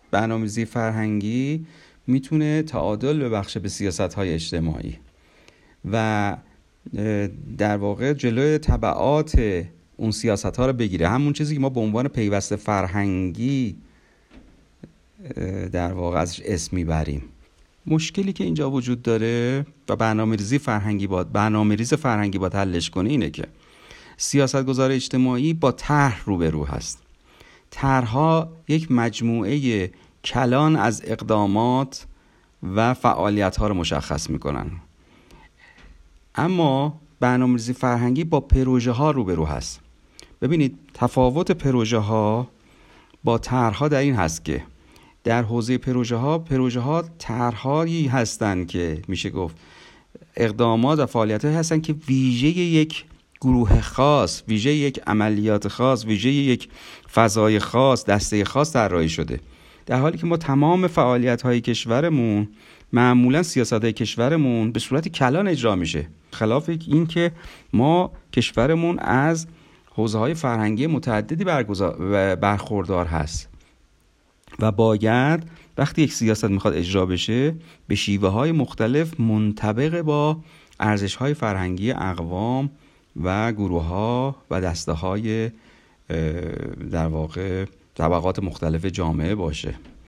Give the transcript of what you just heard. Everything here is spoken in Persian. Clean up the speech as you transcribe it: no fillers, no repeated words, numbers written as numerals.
برنامه‌ریزی فرهنگی میتونه تعادل ببخشه به سیاست‌های اجتماعی و در واقع جلوی تبعات اون سیاست‌ها رو بگیره. همون چیزی که ما به عنوان پیوست فرهنگی در واقع ازش اسم میبریم. مشکلی که اینجا وجود داره و برنامه‌ریز فرهنگی باید حلش کنه اینه که سیاستگزار اجتماعی با طرح روبرو هست. طرح‌ها یک مجموعه کلان از اقدامات و فعالیت‌ها رو مشخص میکنن، اما برنامه‌ریزی فرهنگی با پروژه‌ها روبرو هست. ببینید تفاوت پروژه‌ها با طرح‌ها در این هست که در حوزه پروژه‌ها طرح‌هایی هستند که میشه گفت اقدامات و فعالیت‌هایی هستند که ویژه یک گروه خاص، ویژه یک عملیات خاص، ویژه یک فضای خاص، دسته خاص طراحی شده، در حالی که ما تمام فعالیت‌های کشورمون، معمولا سیاست‌های کشورمون به صورت کلان اجرا میشه، خلاف این که ما کشورمون از حوزه‌های فرهنگی متعددی برخوردار هست و باید وقتی یک سیاست میخواد اجرا بشه به شیوه‌های مختلف منطبق با ارزش‌های فرهنگی اقوام و گروه‌ها و دسته‌های در واقع طبقات مختلف جامعه باشه.